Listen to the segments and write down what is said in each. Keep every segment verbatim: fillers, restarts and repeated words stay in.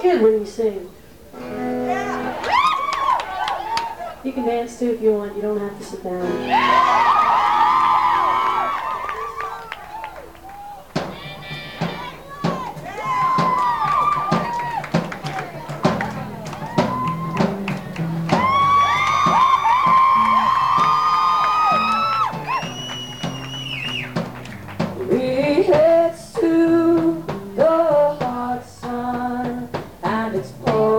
good when you sing. You can dance too if you want. You don't have to sit down. We head to the hot sun and its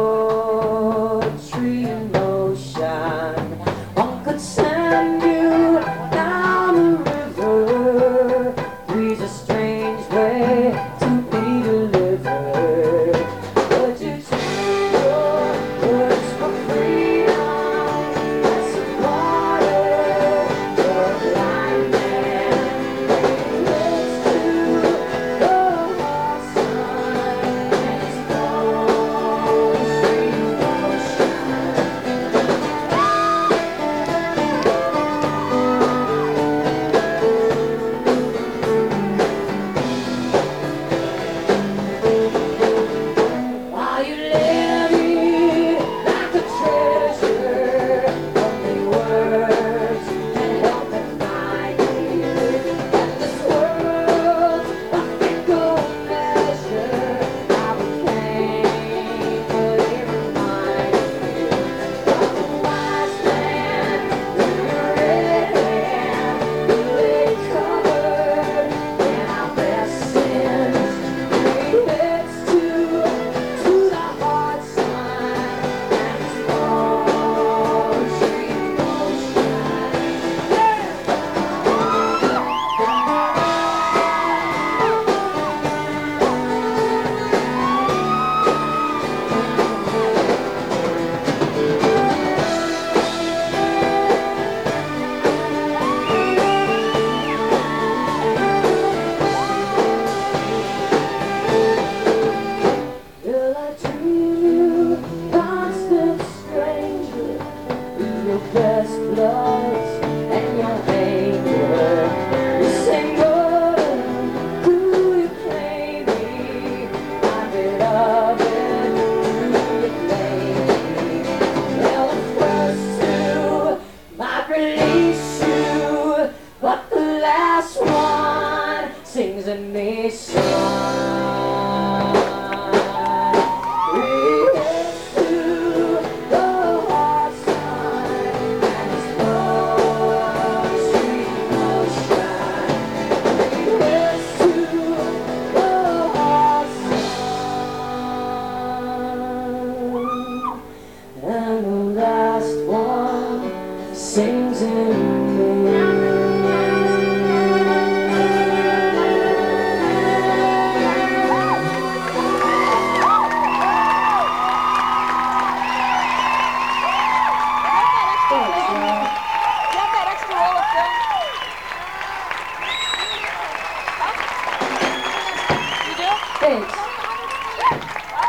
poetry in motion. One could send you down the river, breeze a strange way to be delivered. Would you take your words for freedom? Let some water, your blind man. Best loves and your anger. You say, Lord, do you claim me? My beloved, do you claim me? Well, the first two might release you, but the last one sings a nation. And the last one sings in